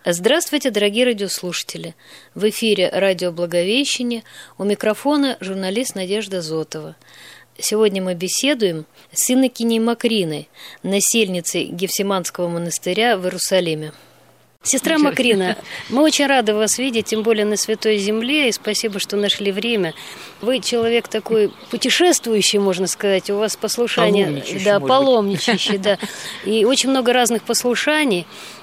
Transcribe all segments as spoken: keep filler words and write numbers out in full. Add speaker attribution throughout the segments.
Speaker 1: Здравствуйте, дорогие радиослушатели! В эфире радио «Благовещение», у микрофона журналист Надежда Зотова. Сегодня мы беседуем с инокиней Макриной, насельницей Гефсиманского монастыря в Иерусалиме. Сестра Макрина, мы очень рады вас видеть, тем более на Святой Земле, и спасибо, что нашли время. Вы человек такой путешествующий, можно сказать, у вас послушание...
Speaker 2: Паломничающий,
Speaker 1: да, паломничающий, да. И очень много разных послушаний.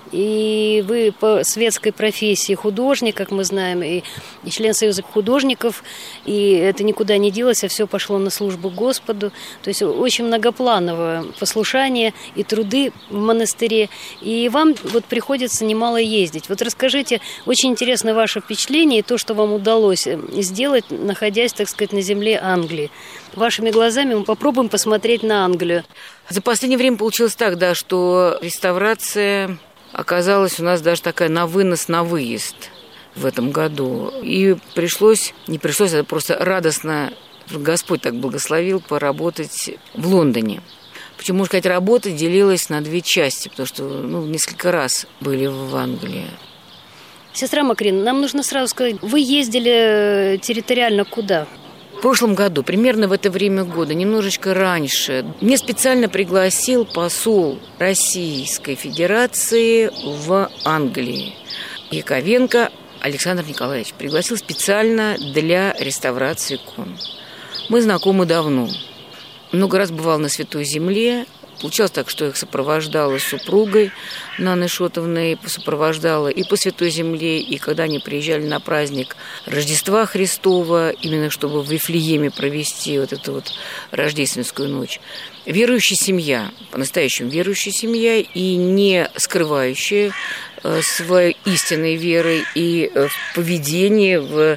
Speaker 1: И вы по светской профессии художник, как мы знаем, и, и член Союза художников, и это никуда не делось, а все пошло на службу Господу. То есть очень многоплановое послушание и труды в монастыре. И вам вот приходится немало ездить. Вот расскажите, очень интересно ваше впечатление и то, что вам удалось сделать, находясь, так сказать, на земле Англии. Вашими глазами мы попробуем посмотреть на Англию.
Speaker 2: За последнее время получилось так, да, что реставрация... оказалась у нас даже такая на вынос, на выезд в этом году. И пришлось, не пришлось, это просто радостно, Господь так благословил, поработать в Лондоне. Причем, можно сказать, работа делилась на две части, потому что ну, несколько раз были в Англии.
Speaker 1: Сестра Макрина, нам нужно сразу сказать, вы ездили территориально куда?
Speaker 2: В прошлом году, примерно в это время года, немножечко раньше, мне специально пригласил посол Российской Федерации в Англии Яковенко Александр Николаевич. Пригласил специально для реставрации икон. Мы знакомы давно. Много раз бывал на Святой Земле. Получалось так, что их сопровождала с супругой Нанной Шотовной, сопровождала и по Святой Земле, и когда они приезжали на праздник Рождества Христова, именно чтобы в Вифлееме провести вот эту вот рождественскую ночь. Верующая семья, по-настоящему верующая семья, и не скрывающая своей истинной веры и в поведении, в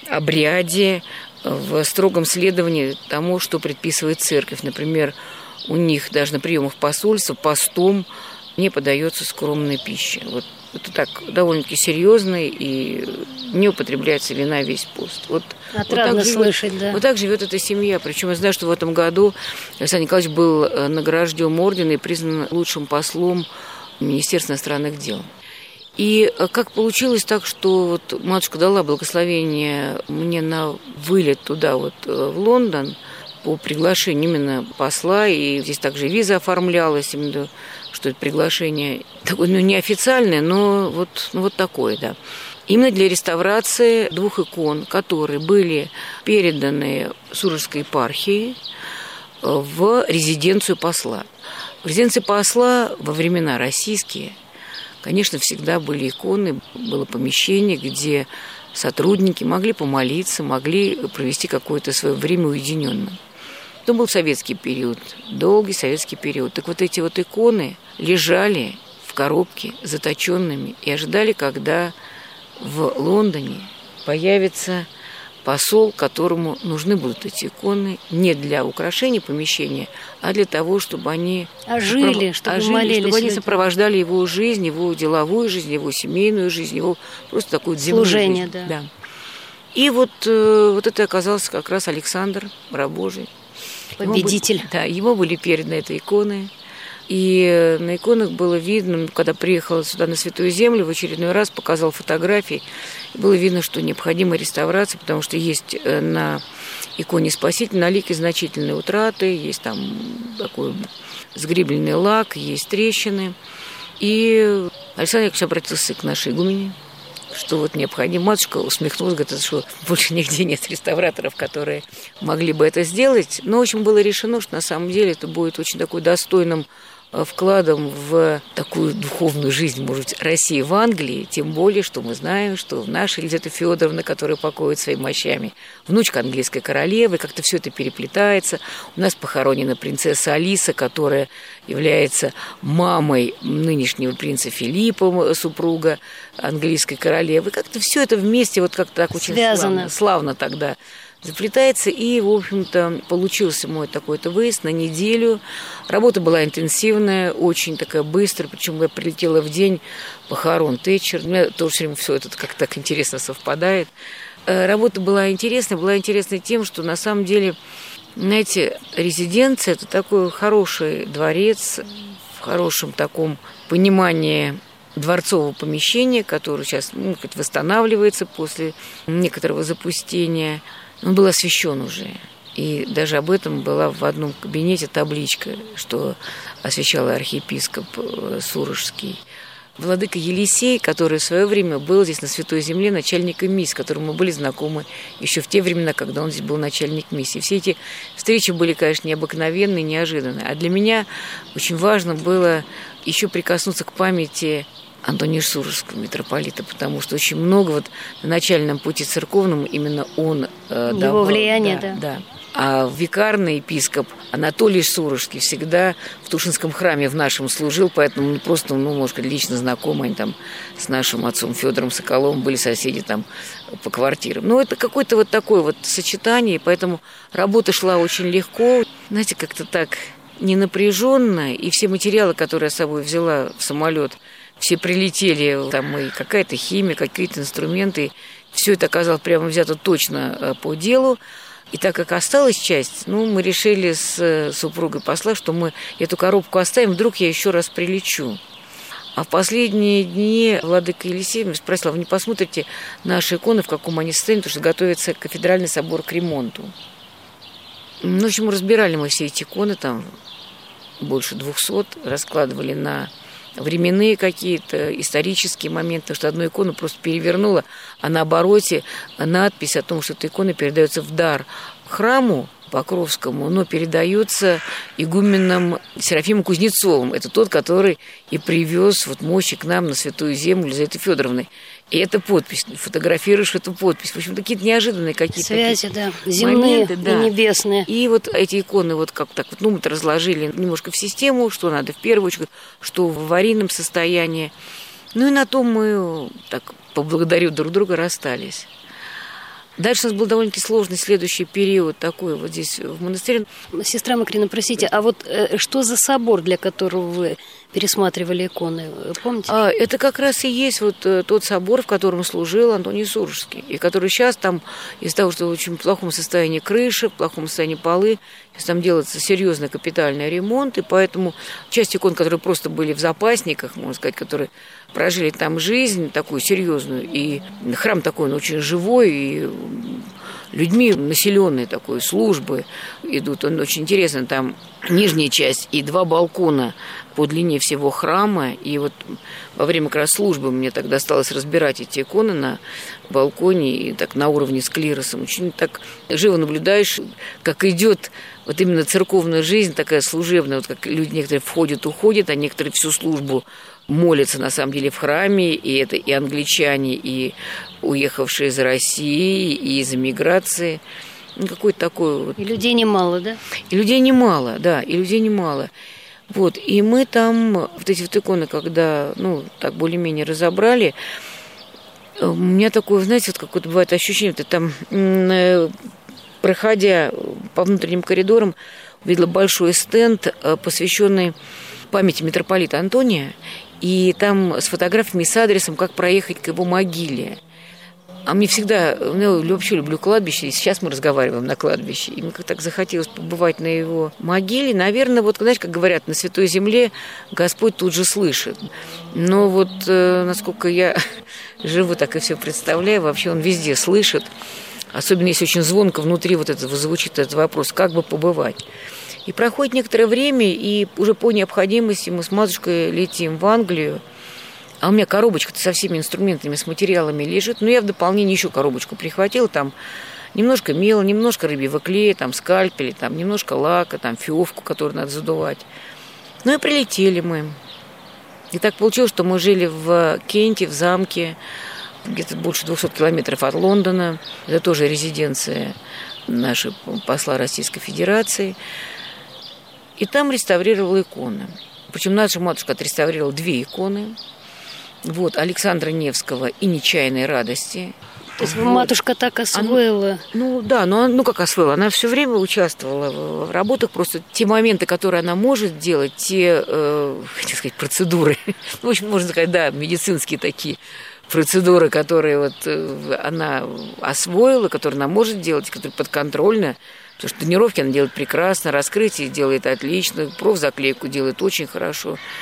Speaker 2: обряде, в строгом следовании тому, что предписывает церковь. Например, у них даже на приемах посольства постом не подается скромная пища. Вот это так довольно-таки серьезно, и не употребляется вина весь пост. Вот,
Speaker 1: Отрадно
Speaker 2: вот
Speaker 1: слышать,
Speaker 2: живет,
Speaker 1: да.
Speaker 2: Вот так живет эта семья. Причем я знаю, что в этом году Александр Николаевич был награжден орденом и признан лучшим послом Министерства иностранных дел. И как получилось так, что вот матушка дала благословение мне на вылет туда, вот в Лондон, по приглашению именно посла, и здесь также виза оформлялась, именно, что это приглашение такое, ну, неофициальное, но вот, ну, вот такое, да. Именно для реставрации двух икон, которые были переданы Сурожской епархии в резиденцию посла. В резиденции посла во времена российские, конечно, всегда были иконы, было помещение, где сотрудники могли помолиться, могли провести какое-то свое время уединенно. Это был советский период, долгий советский период. Так вот эти вот иконы лежали в коробке заточенными и ожидали, когда в Лондоне появится посол, которому нужны будут эти иконы не для украшения помещения, а для того, чтобы они
Speaker 1: ожили, чтобы,
Speaker 2: ожили,
Speaker 1: молились
Speaker 2: чтобы они
Speaker 1: люди.
Speaker 2: Сопровождали его жизнь, его деловую жизнь, его семейную жизнь, его просто такую земную
Speaker 1: служение,
Speaker 2: жизнь.
Speaker 1: да.
Speaker 2: Да. И вот, э, вот это оказался как раз Александр, раб Божий.
Speaker 1: Победитель.
Speaker 2: Ему, да, ему были переданы эти иконы. И на иконах было видно, когда приехала сюда на Святую Землю, в очередной раз показал фотографии, было видно, что необходима реставрация, потому что есть на иконе Спасителя на лике значительные утраты, есть там такой сгребленный лак, есть трещины. И Александр Яковлевич обратился к нашей игумене, что вот необходимо. Матушка усмехнулась, говорит, что больше нигде нет реставраторов, которые могли бы это сделать. Но, в общем, было решено, что на самом деле это будет очень такой достойным вкладом в такую духовную жизнь, может быть, России в Англии, тем более, что мы знаем, что наша Елизавета Федоровна, которая покоит своими мощами, внучка английской королевы, как-то все это переплетается. У нас похоронена принцесса Алиса, которая является мамой нынешнего принца Филиппа, супруга английской королевы. Как-то все это вместе вот как-то так очень славно, славно тогда заплетается, и, в общем-то, получился мой такой-то выезд на неделю. Работа была интенсивная, очень такая быстрая, причем я прилетела в день похорон Тэтчер. У меня тоже все время все это как-то так интересно совпадает. Работа была интересная, была интересна тем, что на самом деле, знаете, резиденция – это такой хороший дворец, в хорошем таком понимании дворцового помещения, которое сейчас, ну, восстанавливается после некоторого запустения. Он был освящен уже. И даже об этом была в одном кабинете табличка, что освящал архиепископ Сурожский. Владыка Елисей, который в свое время был здесь на Святой Земле начальником миссии, с которым мы были знакомы еще в те времена, когда он здесь был начальник миссии. Все эти встречи были, конечно, необыкновенные, неожиданные. А для меня очень важно было еще прикоснуться к памяти Антония Сурожского, митрополита, потому что очень много вот на начальном пути церковном именно он э,
Speaker 1: Его
Speaker 2: давал.
Speaker 1: влияние,
Speaker 2: да.
Speaker 1: да.
Speaker 2: да. А викарный епископ Анатолий Сурожский всегда в Тушинском храме в нашем служил, поэтому мы просто, ну, может быть, лично знакомы, они там с нашим отцом Федором Соколовым были соседи там по квартирам. Ну, это какое-то вот такое вот сочетание, поэтому работа шла очень легко, знаете, как-то так ненапряженно, и все материалы, которые я с собой взяла в самолет, все прилетели, там и какая-то химия, какие-то инструменты, все это оказалось прямо взято точно по делу. И так как осталась часть, ну, мы решили с супругой посла, что мы эту коробку оставим, вдруг я еще раз прилечу. А в последние дни владыка Елисей меня спросил: а вы не посмотрите наши иконы, в каком они состоянии, потому что готовится кафедральный собор к ремонту. Ну, в общем, разбирали мы все эти иконы, там больше двухсот, раскладывали на временные какие-то исторические моменты, потому что одну икону просто перевернула, а на обороте надпись о том, что эта икона передается в дар храму Покровскому, но передается игуменом Серафимом Кузнецовым. Это тот, который и привез вот мощи к нам на Святую Землю Елизаветы Федоровны. И это подпись. Фотографируешь эту подпись. В общем, какие-то неожиданные какие-то
Speaker 1: связи, да, земные
Speaker 2: моменты, да.
Speaker 1: И небесные.
Speaker 2: И вот эти иконы вот как так вот, ну, мы разложили немножко в систему, что надо в первую очередь, что в аварийном состоянии. Ну и на том мы так, поблагодарив друг друга, расстались. Дальше у нас был довольно-таки сложный следующий период такой вот здесь в монастыре.
Speaker 1: Сестра Макрина, простите, а вот э, что за собор, для которого вы пересматривали иконы, помните?
Speaker 2: А, это как раз и есть вот э, тот собор, в котором служил Антоний Сурожский, и который сейчас там, из-за того, что в очень плохом состоянии крыши, в плохом состоянии полы, сейчас там делается серьезный капитальный ремонт, и поэтому часть икон, которые просто были в запасниках, можно сказать, которые прожили там жизнь такую серьезную, и храм такой, он очень живой, и людьми населенные такой, службы идут. Он очень интересно, там нижняя часть и два балкона по длине всего храма. И вот во время как раз службы мне тогда осталось разбирать эти иконы на балконе, и так на уровне с клиросом. Очень так живо наблюдаешь, как идет вот именно церковная жизнь, такая служебная, вот как люди некоторые входят, уходят, а некоторые всю службу молятся, на самом деле, в храме, и это и англичане, и уехавшие из России, и из эмиграции. Ну, какой-то такой вот...
Speaker 1: И людей немало, да?
Speaker 2: И людей немало, да, и людей немало. Вот, и мы там, вот эти вот иконы, когда, ну, так более-менее разобрали, у меня такое, знаете, вот какое-то бывает ощущение, ты там, проходя по внутренним коридорам, увидела большой стенд, посвященный памяти митрополита Антония, и там с фотографиями, с адресом, как проехать к его могиле. А мне всегда, ну, вообще люблю кладбище, и сейчас мы разговариваем на кладбище, и мне как так захотелось побывать на его могиле. Наверное, вот, знаете, как говорят, на Святой Земле Господь тут же слышит. Но вот, э, насколько я живу, так и все представляю, вообще Он везде слышит. Особенно если очень звонко внутри вот это звучит этот вопрос, как бы побывать. И проходит некоторое время, и уже по необходимости мы с матушкой летим в Англию. А у меня коробочка-то со всеми инструментами, с материалами лежит. Но я в дополнение еще коробочку прихватила. Там немножко мела, немножко рыбьего клея, там скальпели, там немножко лака, там фиовку, которую надо задувать. Ну и прилетели мы. И так получилось, что мы жили в Кенте, в замке, где-то больше двухсот километров от Лондона. Это тоже резиденция нашего посла Российской Федерации. И там реставрировала иконы. Причем наша матушка отреставрировала две иконы. Вот, Александра Невского и «Нечаянной радости».
Speaker 1: То есть вот. Матушка так освоила?
Speaker 2: Она, ну да, но ну как освоила? Она все время участвовала в, в работах. Просто те моменты, которые она может делать, те, э, хотел сказать, процедуры. В общем, можно сказать, да, медицинские такие процедуры, которые вот э, она освоила, которые она может делать, которые подконтрольны. Потому что тренировки она делает прекрасно, раскрытие делает отлично, профзаклейку делает очень хорошо.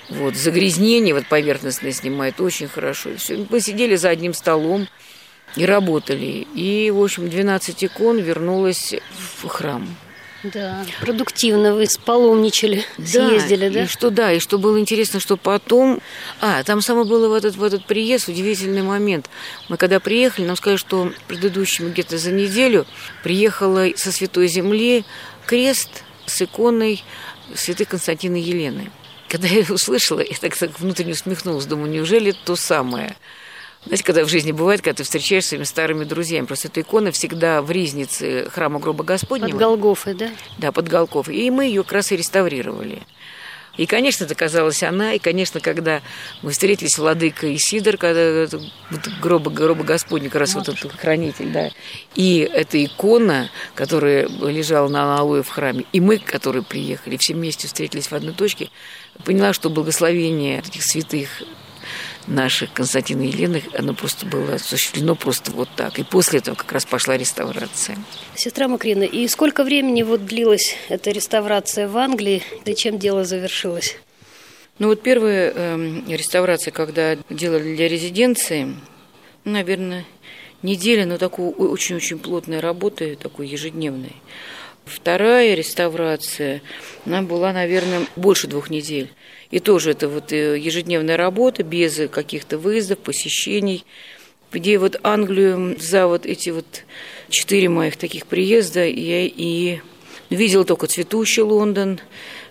Speaker 2: Вот, загрязнение вот поверхностное снимает очень хорошо. Все. Мы сидели за одним столом и работали. И, в общем, двенадцать икон вернулось в храм.
Speaker 1: Да, продуктивно вы спаломничали,
Speaker 2: да,
Speaker 1: съездили, да?
Speaker 2: И что, да, и что было интересно, что потом... А, там самое было в этот, в этот приезд удивительный момент. Мы когда приехали, нам сказали, что предыдущему где-то за неделю приехала со Святой Земли крест с иконой святой Константина Елены. Когда я ее услышала, я так, так внутренне усмехнулась, думаю, неужели это то самое? Знаете, когда в жизни бывает, когда ты встречаешься с своими старыми друзьями. Просто эта икона всегда в ризнице храма Гроба Господнего.
Speaker 1: Под Голгофой, да? Да,
Speaker 2: под Голгофой. И мы ее как раз и реставрировали. И, конечно, это казалась она. И, конечно, когда мы встретились, владыка Исидор, когда вот, гроба, гроба Господня, как раз вот этот хранитель, да. И эта икона, которая лежала на аналое в храме, и мы, которые приехали, все вместе встретились в одной точке, поняла, что благословение этих святых наших Константина и Елены, оно просто было осуществлено просто вот так. И после этого как раз пошла реставрация.
Speaker 1: Сестра Макрина, и сколько времени вот длилась эта реставрация в Англии, и чем дело завершилось?
Speaker 2: Ну вот первая э, реставрация, когда делали для резиденции, наверное, неделя, но такой очень-очень плотной работы, такой ежедневной. Вторая реставрация, она была, наверное, больше двух недель. И тоже это вот ежедневная работа, без каких-то выездов, посещений, где вот Англию за вот эти вот четыре моих таких приезда я и видела только цветущий Лондон,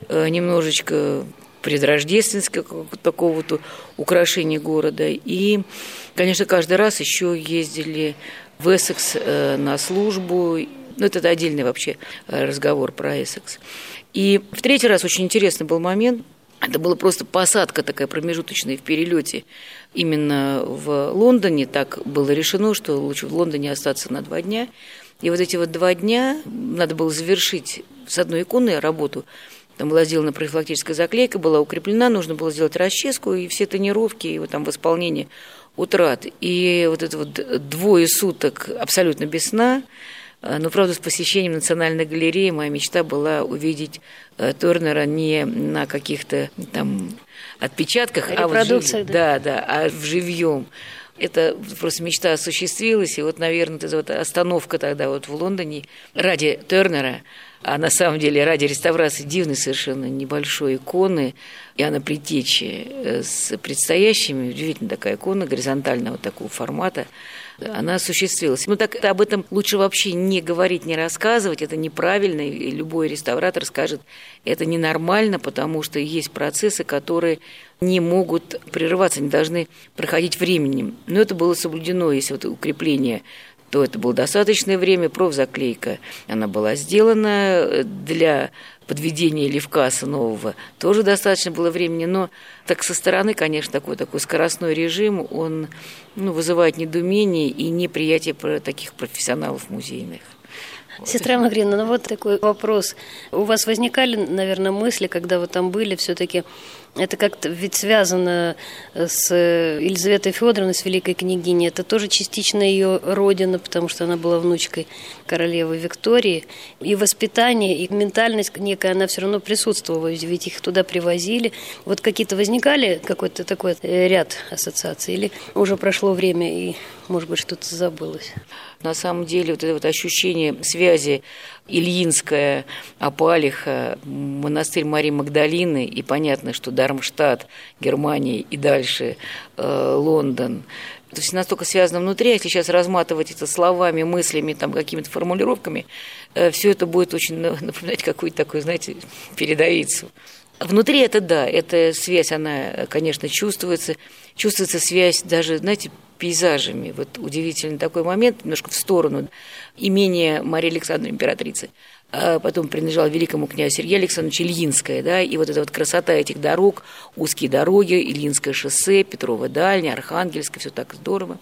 Speaker 2: немножечко предрождественского такого вот украшения города. И, конечно, каждый раз еще ездили в Эссекс на службу. Ну, это отдельный вообще разговор про Эссекс. И в третий раз очень интересный был момент. Это была просто посадка такая промежуточная в перелете именно в Лондоне. Так было решено, что лучше в Лондоне остаться на два дня. И вот эти вот два дня надо было завершить с одной иконой работу. Там была сделана профилактическая заклейка, была укреплена, нужно было сделать расческу и все тонировки, и вот там восполнение утрат. И вот это вот двое суток абсолютно без сна. Но, правда, с посещением Национальной галереи моя мечта была увидеть Тернера не на каких-то там отпечатках, а вот жив... да. Да, да, а в живьем. Это просто мечта осуществилась, и вот, наверное, эта вот остановка тогда вот в Лондоне ради Тернера, а на самом деле ради реставрации дивной совершенно небольшой иконы Иоанна Предтечи с предстоящими, удивительно такая икона горизонтального такого формата, она осуществилась. Ну, так об этом лучше вообще не говорить, не рассказывать, это неправильно, и любой реставратор скажет, это ненормально, потому что есть процессы, которые не могут прерываться, не должны проходить временем. Но это было соблюдено, если вот укрепление, то это было достаточное время, профзаклейка, она была сделана для подведения левкаса нового, тоже достаточно было времени, но так со стороны, конечно, такой, такой скоростной режим, он ну, вызывает недоумение и неприятие таких профессионалов музейных.
Speaker 1: Сестра Макрина, ну вот такой вопрос. У вас возникали, наверное, мысли, когда вы там были, все-таки это как-то ведь связано с Елизаветой Федоровной, с великой княгиней. Это тоже частично ее родина, потому что она была внучкой королевы Виктории. И воспитание, и ментальность некая, она все равно присутствовала, ведь их туда привозили. Вот какие-то возникали какой-то такой ряд ассоциаций? Или уже прошло время и, может быть, что-то забылось?
Speaker 2: На самом деле вот это вот ощущение связи Ильинская, Апалиха, монастырь Марии Магдалины, и понятно, что Дармштадт, Германия и дальше э, Лондон. Это все настолько связано внутри, если сейчас разматывать это словами, мыслями, там, какими-то формулировками, э, все это будет очень напоминать какую-то такую, знаете, передовицу. Внутри это да, эта связь, она, конечно, чувствуется. Чувствуется связь даже, знаете, пейзажами. Вот удивительный такой момент, немножко в сторону. Имение Марии Александровны императрицы, а потом принадлежало великому князю Сергею Александровичу Ильинское, да, и вот эта вот красота этих дорог, узкие дороги, Ильинское шоссе, Петрова дальня, Архангельское, все так здорово.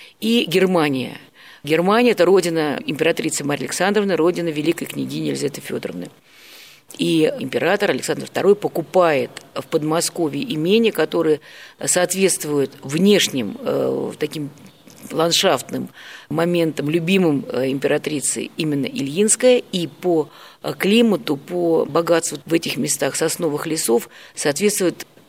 Speaker 2: И Германия. Германия – это родина императрицы Марии Александровны, родина великой княгини Елизаветы Федоровны. И император Александр второй покупает в Подмосковье имение, которое соответствует внешним э, таким ландшафтным моментам, любимым императрицы именно Ильинское, и по климату, по богатству в этих местах сосновых лесов соответствует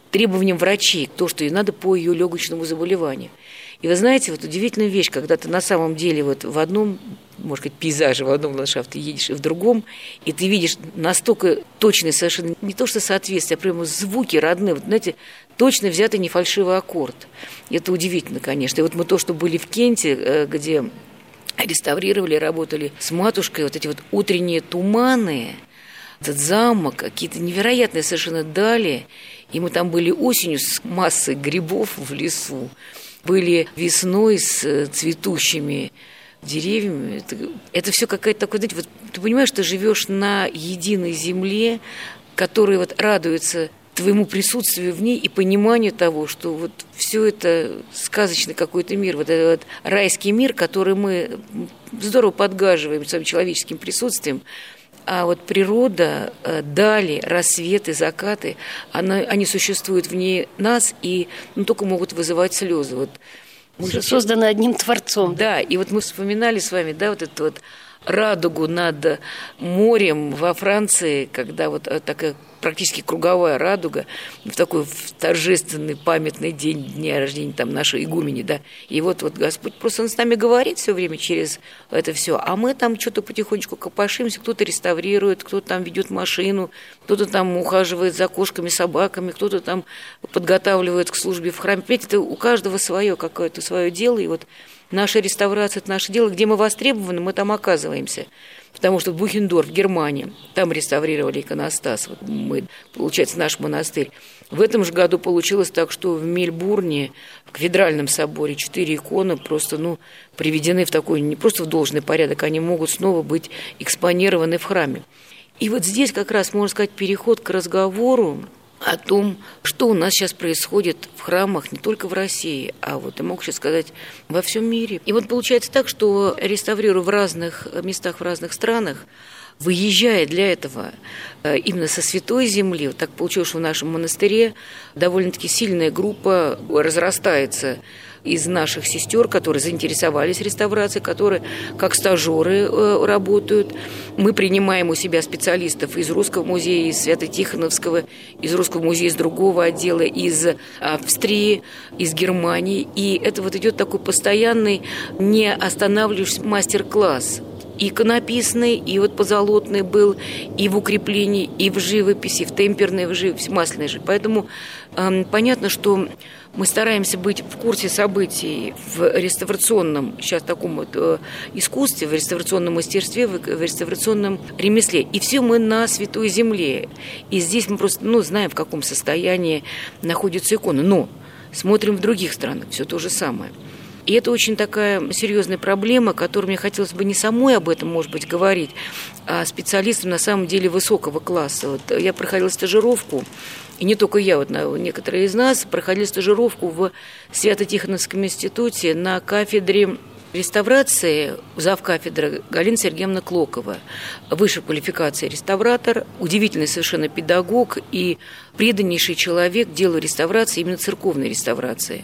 Speaker 2: требованиям врачей, то, что ей надо по ее легочному заболеванию. И вы знаете, вот удивительная вещь, когда ты на самом деле вот в одном, может быть, пейзаже, в одном ландшафте едешь и в другом, и ты видишь настолько точные совершенно, не то что соответствие, а прямо звуки родные, вот, знаете, точно взятый не фальшивый аккорд. И это удивительно, конечно. И вот мы то, что были в Кенте, где реставрировали, работали с матушкой, вот эти вот утренние туманы, этот замок, какие-то невероятные совершенно дали. И мы там были осенью с массой грибов в лесу, были весной с цветущими деревьями. Это, это все какая-то такая, знаете, вот ты понимаешь, ты живешь на единой земле, которая вот радуется твоему присутствию в ней и пониманию того, что вот все это сказочный какой-то мир, вот этот вот райский мир, который мы здорово подгаживаем своим человеческим присутствием. А вот природа, дали, рассветы, закаты, она, они существуют вне нас и ну, только могут вызывать слезы. Вот
Speaker 1: мы же созданы одним Творцом.
Speaker 2: Да, и вот мы вспоминали с вами, да, вот эту вот радугу над морем во Франции, когда вот такая практически круговая радуга в такой в торжественный памятный день дня рождения там нашей игумени, да. И вот, вот Господь просто с нами говорит все время через это все, а мы там что-то потихонечку копошимся, кто-то реставрирует, кто-то там ведет машину, кто-то там ухаживает за кошками, собаками, кто-то там подготавливает к службе в храме. Понимаете, это у каждого свое какое-то свое дело, и вот наша реставрация – это наше дело, где мы востребованы, мы там оказываемся. Потому что в Бухендорф, в Германии, там реставрировали иконостас. Вот мы, получается, наш монастырь. В этом же году получилось так, что в Мельбурне, в кафедральном соборе, четыре иконы просто ну, приведены в такой, не просто в должный порядок, они могут снова быть экспонированы в храме. И вот здесь как раз, можно сказать, переход к разговору о том, что у нас сейчас происходит в храмах не только в России, а вот, я могу сейчас сказать, во всем мире. И вот получается так, что реставрируя в разных местах, в разных странах, выезжая для этого именно со Святой Земли, вот так получилось, что в нашем монастыре довольно-таки сильная группа разрастается из наших сестер, которые заинтересовались реставрацией, которые как стажеры э, работают. Мы принимаем у себя специалистов из Русского музея, из Свято-Тихоновского, из Русского музея, из другого отдела, из Австрии, из Германии. И это вот идет такой постоянный, не останавливающийся мастер-класс. И иконописный, и вот позолотный был, и в укреплении, и в живописи, в темперной, в живописи, масляной же. Поэтому э, понятно, что мы стараемся быть в курсе событий в реставрационном, сейчас таком вот э, искусстве, в реставрационном мастерстве, в, в реставрационном ремесле. И все мы на Святой Земле. И здесь мы просто ну, знаем, в каком состоянии находится икона. Но смотрим в других странах, все то же самое. И это очень такая серьезная проблема, которую мне хотелось бы не самой об этом, может быть, говорить, а специалистам на самом деле высокого класса. Вот я проходила стажировку, и не только я, вот некоторые из нас проходили стажировку в Свято-Тихоновском институте на кафедре реставрации, завкафедры Галина Сергеевна Клокова. Высшей квалификации реставратор, удивительный совершенно педагог и преданнейший человек делу реставрации, именно церковной реставрации.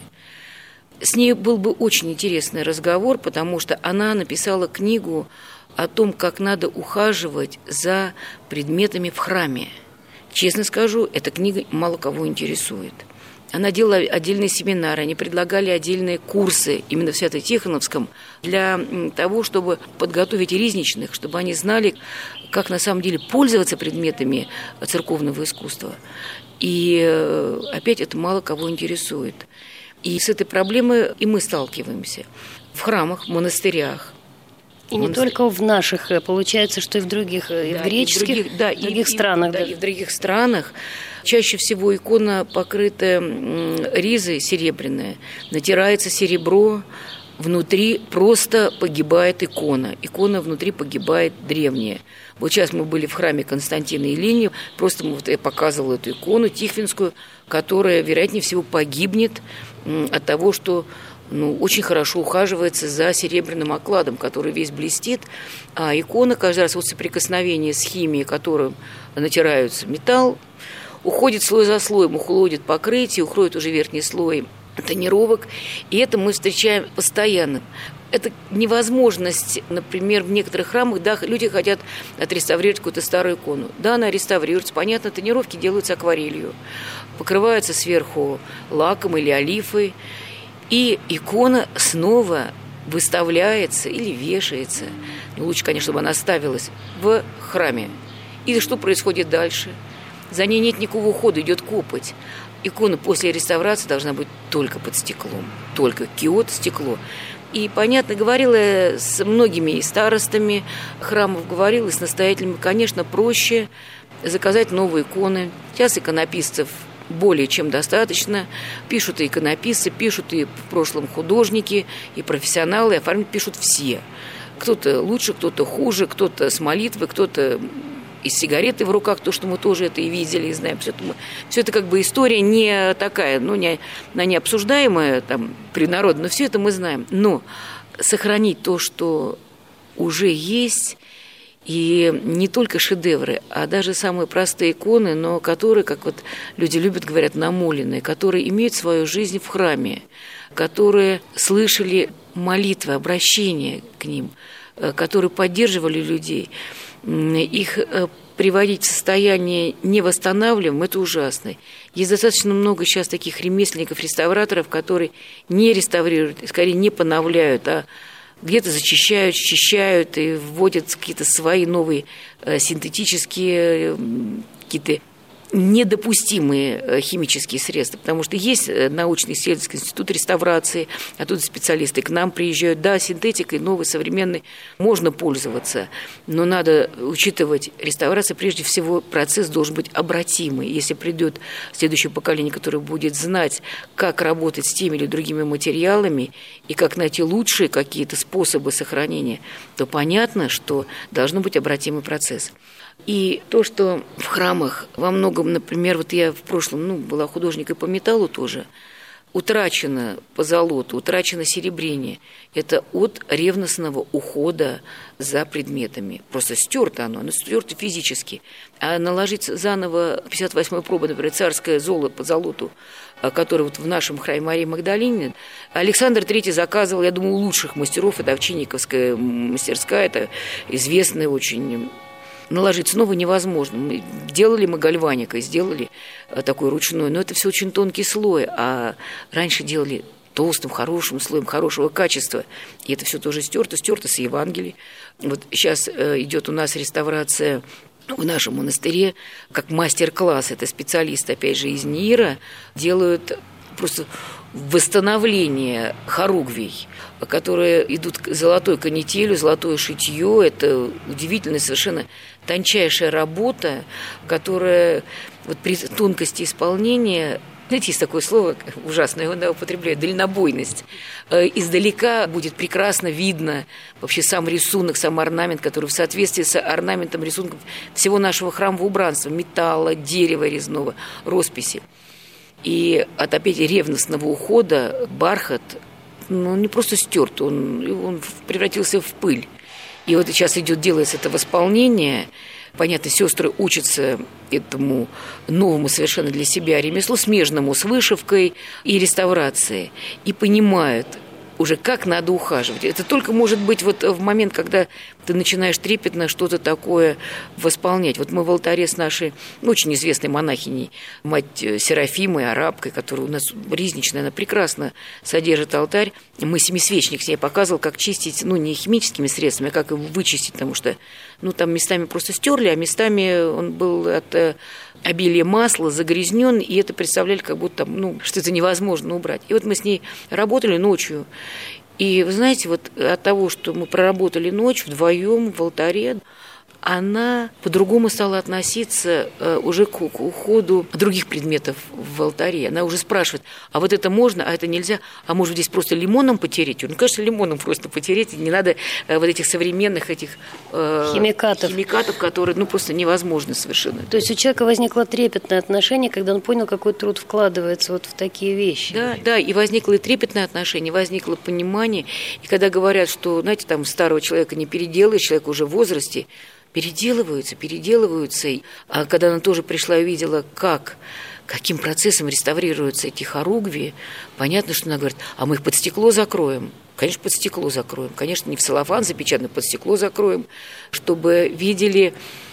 Speaker 2: С ней был бы очень интересный разговор, потому что она написала книгу о том, как надо ухаживать за предметами в храме. Честно скажу, эта книга мало кого интересует. Она делала отдельные семинары, они предлагали отдельные курсы именно в Свято-Тихоновском для того, чтобы подготовить ризничных, чтобы они знали, как на самом деле пользоваться предметами церковного искусства. И опять это мало кого интересует. И с этой проблемой и мы сталкиваемся в храмах, в монастырях.
Speaker 1: И не Монастырь. Только в наших, получается, что и в других, да, и в греческих, и в других, да, в других и, странах.
Speaker 2: И, да, и в других странах. Чаще всего икона покрыта ризой серебряная, натирается серебро, внутри просто погибает икона. Икона внутри погибает древняя. Вот сейчас мы были в храме Константина Ильина, просто вот я показывала эту икону тихвинскую, которая, вероятнее всего, погибнет от того, что ну, очень хорошо ухаживается за серебряным окладом, который весь блестит, а икона каждый раз от соприкосновения с химией, которым натирается металл, уходит слой за слоем, уходит покрытие, уходит уже верхний слой тонировок, и это мы встречаем постоянно. Это невозможность, например, в некоторых храмах, да, люди хотят отреставрировать какую-то старую икону. Да, она реставрируется, понятно, тонировки делаются акварелью, покрываются сверху лаком или олифой, и икона снова выставляется или вешается, ну, лучше, конечно, чтобы она ставилась в храме. И что происходит дальше? За ней нет никакого ухода, идет копоть. Икона после реставрации должна быть только под стеклом, только киот, стекло. И, понятно, говорила с многими и старостами храмов, говорила и с настоятелями, конечно, проще заказать новые иконы. Сейчас иконописцев более чем достаточно. Пишут и иконописцы, пишут и в прошлом художники, и профессионалы, и оформить пишут все. Кто-то лучше, кто-то хуже, кто-то с молитвы, кто-то и с сигаретой в руках, то, что мы тоже это и видели, и знаем. Все это, мы, все это как бы история не такая, ну, не, она не обсуждаемая там принародно, но все это мы знаем. Но сохранить то, что уже есть, и не только шедевры, а даже самые простые иконы, но которые, как вот люди любят, говорят, намоленные, которые имеют свою жизнь в храме, которые слышали молитвы, обращения к ним, которые поддерживали людей. Их приводить в состояние невосстанавливаемым – это ужасно. Есть достаточно много сейчас таких ремесленников, реставраторов, которые не реставрируют, скорее не поновляют, а где-то зачищают, счищают и вводят какие-то свои новые синтетические, какие-то недопустимые химические средства, потому что есть научно-исследовательский институт реставрации, оттуда специалисты к нам приезжают. Да, синтетикой новой, современной можно пользоваться, но надо учитывать реставрацию. Прежде всего, процесс должен быть обратимый. Если придет следующее поколение, которое будет знать, как работать с теми или другими материалами и как найти лучшие какие-то способы сохранения, то понятно, что должен быть обратимый процесс. И то, что в храмах во многом, например, вот я в прошлом, ну, была художником по металлу тоже, утрачено позолота, утрачено серебрение. Это от ревностного ухода за предметами. Просто стерто оно, оно стерто физически. А наложить заново пятьдесят восьмой пробы, например, царское золото, позолоту, которое вот в нашем храме Марии Магдалины, Александр Третий заказывал, я думаю, у лучших мастеров, это Овчинниковская мастерская, это известная очень. Наложить снова невозможно. Мы делали мы гальваникой, сделали такой ручной, но это все очень тонкий слой, а раньше делали толстым, хорошим слоем, хорошего качества. И это все тоже стерто, стерто с Евангелий. Вот сейчас идет у нас реставрация в нашем монастыре, как мастер-класс. Это специалисты, опять же, из НИИРа делают просто восстановление хоругвий, которые идут к золотой канителью, золотое шитье. Это удивительная, совершенно тончайшая работа, которая вот при тонкости исполнения, знаете, есть такое слово ужасное, его да, употребляют, дальнобойность. Издалека будет прекрасно видно вообще сам рисунок, сам орнамент, который в соответствии с орнаментом, рисунком всего нашего храмового убранства, металла, дерева резного, росписи. И от опять ревностного ухода бархат, ну, не просто стерт, он, он превратился в пыль. И вот сейчас идет, делается это восполнение. Понятно, сестры учатся этому новому совершенно для себя ремеслу, смежному с вышивкой и реставрацией, и понимают уже, как надо ухаживать. Это только может быть вот в момент, когда ты начинаешь трепетно что-то такое восполнять. Вот мы в алтаре с нашей ну, очень известной монахиней, мать Серафимой, арабкой, которая у нас ризничная, она прекрасно содержит алтарь. Мы семисвечник с ней показывал, как чистить, ну, не химическими средствами, а как его вычистить, потому что, ну, там местами просто стерли, а местами он был от обилия масла загрязнен, и это представляли, как будто, ну, что это невозможно убрать. И вот мы с ней работали ночью. И, вы знаете, вот от того, что мы проработали ночь вдвоем в алтаре, она по-другому стала относиться уже к уходу других предметов в алтаре. Она уже спрашивает, а вот это можно, а это нельзя, а может здесь просто лимоном потереть? Ну, конечно, лимоном просто потереть, не надо вот этих современных этих э,
Speaker 1: химикатов.
Speaker 2: химикатов, которые ну, просто невозможно совершенно.
Speaker 1: То есть у человека возникло трепетное отношение, когда он понял, какой труд вкладывается вот в такие вещи.
Speaker 2: Да, да, и возникло и трепетное отношение, возникло понимание. И когда говорят, что, знаете, там старого человека не переделаешь, человек уже в возрасте, переделываются, переделываются. А когда она тоже пришла и увидела, как каким процессом реставрируются эти хоругви, понятно, что она говорит, а мы их под стекло закроем. Конечно, под стекло закроем. Конечно, не в целлофан запечатано, под стекло закроем, чтобы видели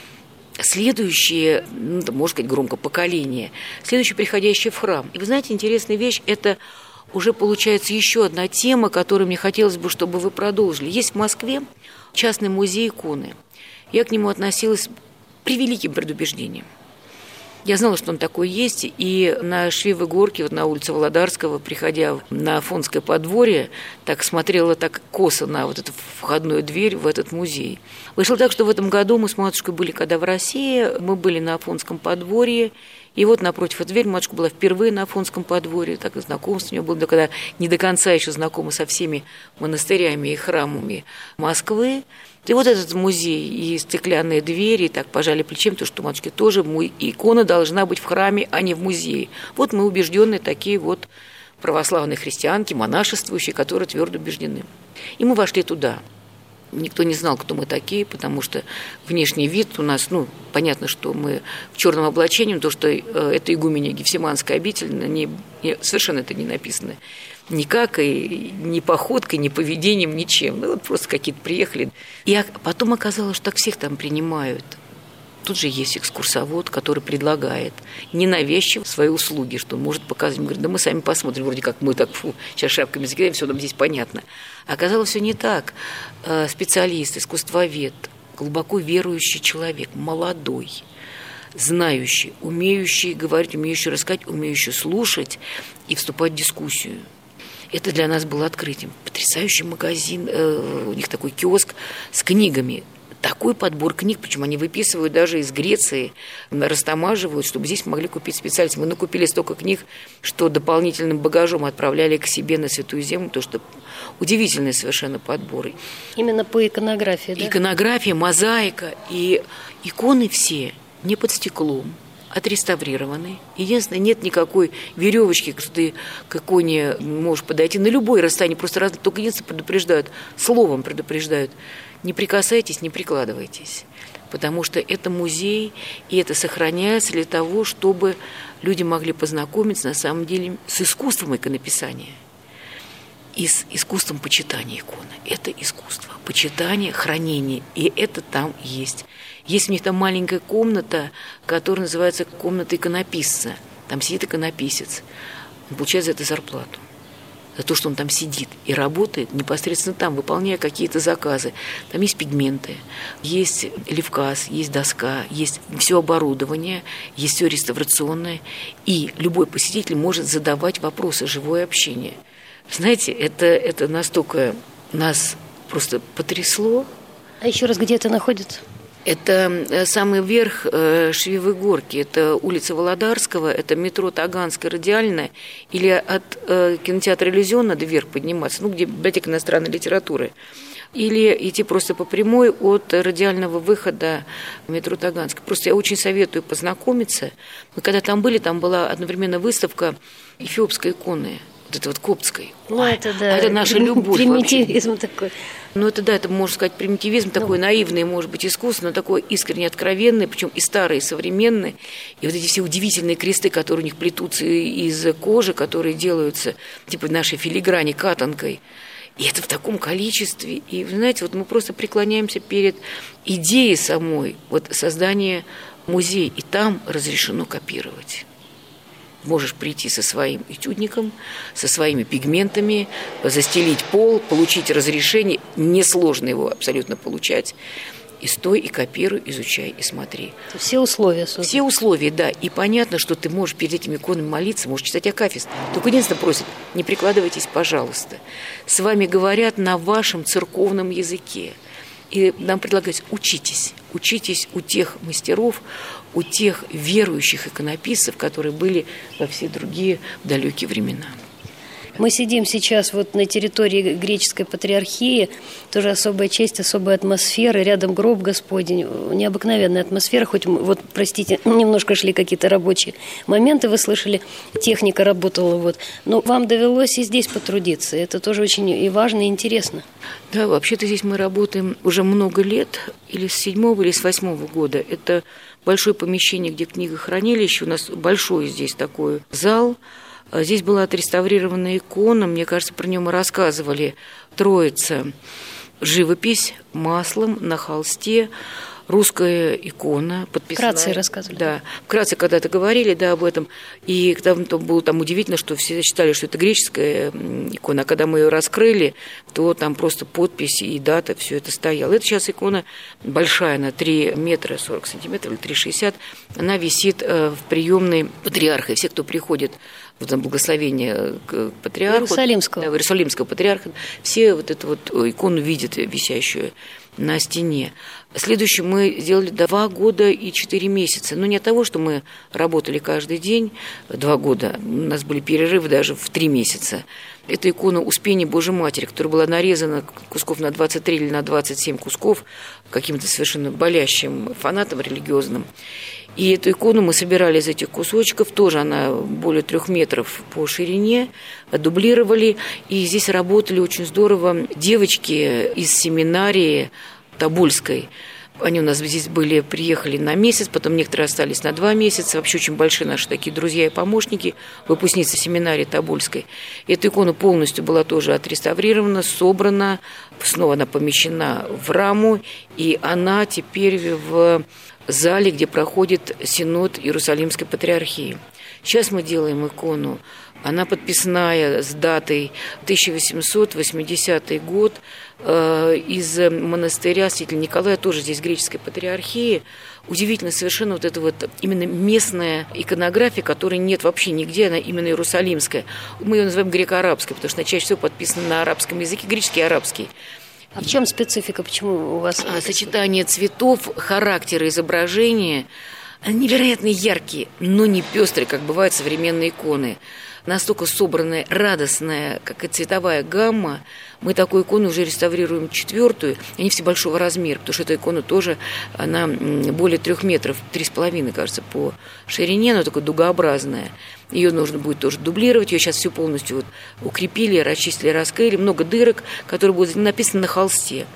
Speaker 2: следующее, ну, можно сказать громко, поколение, следующее приходящее в храм. И вы знаете, интересная вещь, это уже получается еще одна тема, которую мне хотелось бы, чтобы вы продолжили. Есть в Москве частный музей иконы. Я к нему относилась с превеликим предубеждением. Я знала, что он такой есть, и на Швивой горке, вот на улице Володарского, приходя на Афонское подворье, так смотрела так косо на вот эту входную дверь в этот музей. Вышло так, что в этом году мы с матушкой были, когда в России, мы были на Афонском подворье, и вот напротив этой двери матушка была впервые на Афонском подворье, так и знакомство у нее было, да, когда не до конца еще знакома со всеми монастырями и храмами Москвы. И вот этот музей и стеклянные двери так пожали плечами, потому что у матушки тоже икона должна быть в храме, а не в музее. Вот мы убежденные такие вот православные христианки, монашествующие, которые твердо убеждены. И мы вошли туда. Никто не знал, кто мы такие, потому что внешний вид у нас, ну, понятно, что мы в черном облачении, то, что это игуменья Гефсиманская обитель, не, совершенно это не написано никак, и ни походкой, ни поведением, ничем. Ну, вот просто какие-то приехали. И потом оказалось, что так всех там принимают. Тут же есть экскурсовод, который предлагает ненавязчиво свои услуги, что он может показывать. Он говорит, да мы сами посмотрим, вроде как мы так, фу, сейчас шапками закидаем, все нам здесь понятно. А оказалось, все не так. Специалист, искусствовед, глубоко верующий человек, молодой, знающий, умеющий говорить, умеющий рассказать, умеющий слушать и вступать в дискуссию. Это для нас было открытием. Потрясающий магазин, э, у них такой киоск с книгами. Такой подбор книг, причем они выписывают даже из Греции, растамаживают, чтобы здесь могли купить специалисты. Мы накупили столько книг, что дополнительным багажом отправляли к себе на Святую Землю, то что удивительные совершенно подборы.
Speaker 1: Именно по иконографии, да?
Speaker 2: Иконография, мозаика, и иконы все не под стеклом, отреставрированы. Единственное, нет никакой веревочки, что ты к иконе можешь подойти на любое расстояние, просто раз, только единственное предупреждают, словом предупреждают, не прикасайтесь, не прикладывайтесь, потому что это музей, и это сохраняется для того, чтобы люди могли познакомиться на самом деле с искусством иконописания и с искусством почитания иконы. Это искусство, почитание, хранение, и это там есть. Есть у них там маленькая комната, которая называется комната иконописца. Там сидит иконописец. Он получает за это зарплату. За то, что он там сидит и работает непосредственно там, выполняя какие-то заказы. Там есть пигменты, есть левказ, есть доска, есть все оборудование, есть все реставрационное. И любой посетитель может задавать вопросы, живое общение. Знаете, это, это настолько нас просто потрясло.
Speaker 1: А еще раз, где это находится?
Speaker 2: Это самый верх Швивой горки, это улица Володарского, это метро Таганская, Радиальная, или от кинотеатра «Иллюзион» надо вверх подниматься, ну, где библиотека иностранной литературы, или идти просто по прямой от радиального выхода метро Таганская. Просто я очень советую познакомиться. Мы когда там были, там была одновременно выставка эфиопской иконы, вот это вот коптской.
Speaker 1: Ну, Ой, это да.
Speaker 2: Это наша любовь.
Speaker 1: Примитивизм вообще. Такой.
Speaker 2: Ну, это, да, это, можно сказать, примитивизм, ну, такой наивный, может быть, искусство, но такой искренне откровенный, причем и старый, и современный. И вот эти все удивительные кресты, которые у них плетутся из кожи, которые делаются, типа нашей филиграни, катанкой. И это в таком количестве. И, вы знаете, вот мы просто преклоняемся перед идеей самой вот, создания музея. И там разрешено копировать. Можешь прийти со своим этюдником, со своими пигментами, застелить пол, получить разрешение, несложно его абсолютно получать. И стой, и копируй, изучай, и смотри.
Speaker 1: Все условия. Собственно.
Speaker 2: Все условия, да. И понятно, что ты можешь перед этими иконами молиться, можешь читать акафист. Только единственное просят, не прикладывайтесь, пожалуйста. С вами говорят на вашем церковном языке. И нам предлагают, учитесь, учитесь у тех мастеров, у тех верующих иконописцев, которые были во все другие далекие времена.
Speaker 1: Мы сидим сейчас вот на территории греческой патриархии, тоже особая честь, особая атмосфера, рядом гроб Господень, необыкновенная атмосфера, хоть, вот, простите, немножко шли какие-то рабочие моменты, вы слышали, техника работала, вот, но вам довелось и здесь потрудиться, это тоже очень и важно, и интересно.
Speaker 2: Да, вообще-то здесь мы работаем уже много лет, или с седьмого, или с восьмого года, это большое помещение, где книгохранилище. У нас большой здесь такой зал. Здесь была отреставрирована икона, мне кажется, про нее мы рассказывали. Троица. Живопись маслом на холсте. Русская икона, подписанная.
Speaker 1: Вкратце рассказывали.
Speaker 2: Да, вкратце когда-то говорили, да, об этом. И там, там было там удивительно, что все считали, что это греческая икона. А когда мы ее раскрыли, то там просто подпись и дата, все это стояло. Это сейчас икона большая, она три метра сорок сантиметров или три шестьдесят. Она висит в приемной патриарха. И все, кто приходит в благословение к патриарху,
Speaker 1: Иерусалимского.
Speaker 2: Да, Иерусалимского патриарха, все вот эту вот икону видят, висящую на стене. Следующее мы сделали два года и четыре месяца. Но не от того, что мы работали каждый день, два года. У нас были перерывы даже в три месяца. Это икона Успения Божьей Матери, которая была нарезана кусков на двадцать три или на двадцать семь кусков каким-то совершенно болящим фанатом религиозным. И эту икону мы собирали из этих кусочков, тоже она более трех метров по ширине, дублировали. И здесь работали очень здорово девочки из семинарии Тобольской. Они у нас здесь были, приехали на месяц, потом некоторые остались на два месяца. Вообще очень большие наши такие друзья и помощники, выпускницы семинарии Тобольской. Эта икона полностью была тоже отреставрирована, собрана, снова она помещена в раму, и она теперь в зале, где проходит Синод Иерусалимской Патриархии. Сейчас мы делаем икону, она подписная с датой тысяча восемьсот восьмидесятый год э, из монастыря Святителя Николая, тоже здесь греческой патриархии. Удивительно совершенно вот эта вот именно местная иконография, которой нет вообще нигде, она именно иерусалимская. Мы ее называем греко-арабской, потому что она чаще всего подписана на арабском языке, греческий и арабский.
Speaker 1: А в чем специфика? Почему у вас...
Speaker 2: Сочетание цветов, характера изображения невероятно яркие, но не пестрые, как бывают современные иконы. Настолько собранная, радостная, как и цветовая гамма. Мы такую икону уже реставрируем четвертую. Они все большого размера, потому что эта икона тоже, она более трех метров, три с половиной, кажется, по ширине, но такая дугообразная. Ее нужно будет тоже дублировать. Ее сейчас все полностью вот укрепили, расчистили, раскрыли. Много дырок, которые будут написаны на холсте.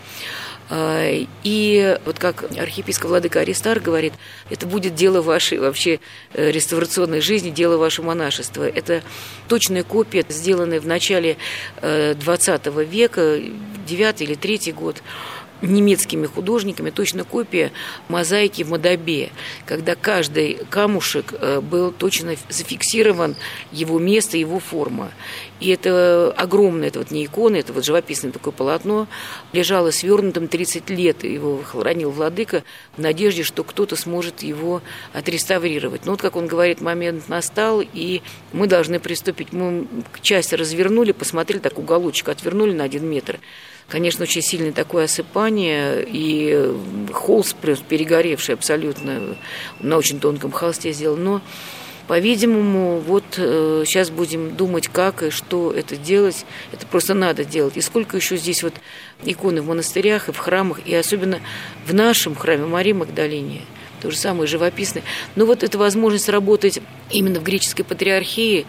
Speaker 2: И вот как архиепископ владыка Аристарх говорит, это будет дело вашей вообще реставрационной жизни, дело вашего монашества. Это точная копия, сделанная в начале двадцатого века, девятый или третий год, немецкими художниками, точно копия мозаики в Мадабе, когда каждый камушек был точно зафиксирован, его место, его форма. И это огромное, это вот не икона, это вот живописное такое полотно, лежало свернутым тридцать лет, его хранил владыка в надежде, что кто-то сможет его отреставрировать. Но вот, как он говорит, момент настал, и мы должны приступить. Мы часть развернули, посмотрели, так уголочек отвернули на один метр. Конечно, очень сильное такое осыпание, и холст перегоревший абсолютно, на очень тонком холсте сделан. Но, по-видимому, вот э, сейчас будем думать, как и что это делать. Это просто надо делать. И сколько еще здесь вот иконы в монастырях и в храмах, и особенно в нашем храме Марии Магдалине. То же самое живописное. Но вот эта возможность работать именно в греческой патриархии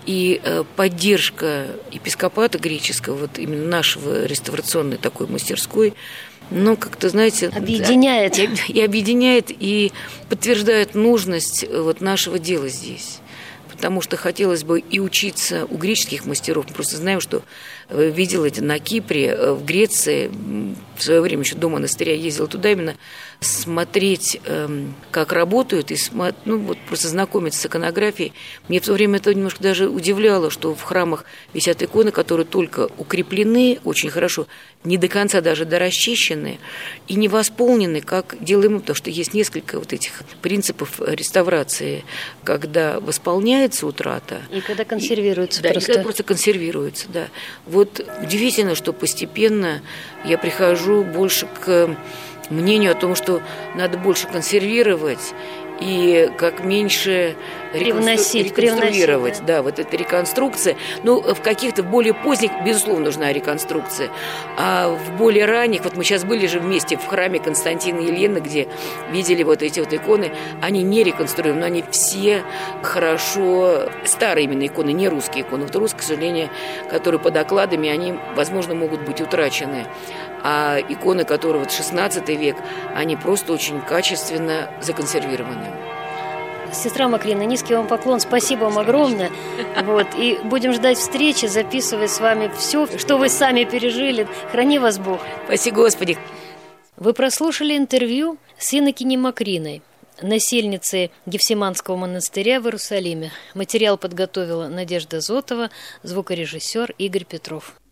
Speaker 2: и поддержка епископата греческого, вот именно нашего реставрационной такой мастерской, ну, как-то, знаете...
Speaker 1: Объединяет.
Speaker 2: И, и объединяет, и подтверждает нужность вот нашего дела здесь. Потому что хотелось бы и учиться у греческих мастеров. Мы просто знаем, что видела это на Кипре, в Греции. В свое время еще до монастыря ездила туда именно смотреть, как работают, и ну, вот просто знакомиться с иконографией. Мне в то время это немножко даже удивляло, что в храмах висят иконы, которые только укреплены очень хорошо, не до конца даже дорасчищены и не восполнены, как делаем мы, потому что есть несколько вот этих принципов реставрации, когда восполняется утрата.
Speaker 1: И когда консервируется.
Speaker 2: И, да,
Speaker 1: просто.
Speaker 2: И когда просто консервируется, да. Вот удивительно, что постепенно я прихожу больше к мнению о том, что надо больше консервировать и как меньше
Speaker 1: Привносить,
Speaker 2: реконструировать.
Speaker 1: привносить,
Speaker 2: да. да, вот эта реконструкция. Ну, в каких-то более поздних, безусловно, нужна реконструкция. А в более ранних, вот мы сейчас были же вместе в храме Константина и Елены, где видели вот эти вот иконы, они не реконструированы, но они все хорошо, старые именно иконы, не русские иконы. Вот русские, к сожалению, которые под окладами, они, возможно, могут быть утрачены. А иконы, которые вот шестнадцатый век, они просто очень качественно законсервированы.
Speaker 1: Сестра Макрина, низкий вам поклон, спасибо вам огромное. Вот, и будем ждать встречи, записывать с вами все, что вы сами пережили. Храни вас Бог.
Speaker 2: Спаси Господи.
Speaker 1: Вы прослушали интервью с инокиней Макриной, насельницей Гефсиманского монастыря в Иерусалиме. Материал подготовила Надежда Зотова, звукорежиссер Игорь Петров.